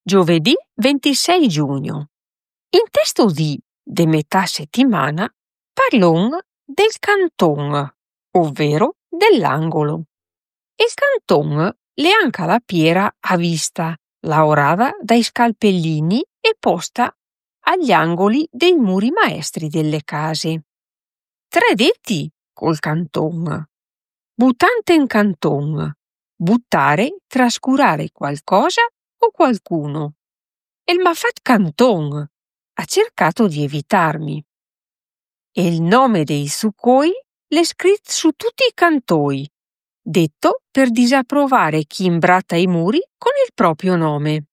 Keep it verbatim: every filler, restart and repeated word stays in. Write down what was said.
Giovedì ventisei giugno. In testo di de metà settimana parlon del canton, ovvero dell'angolo. Il canton le anca la piera a vista, lavorata dai scalpellini e posta agli angoli dei muri maestri delle case. Tre detti col canton. Buttante in canton, buttare, trascurare qualcosa o qualcuno. E il m'ha fatto canton, ha cercato di evitarmi. E il nome dei succoi l'è scritto su tutti i cantoi, detto per disapprovare chi imbratta i muri con il proprio nome.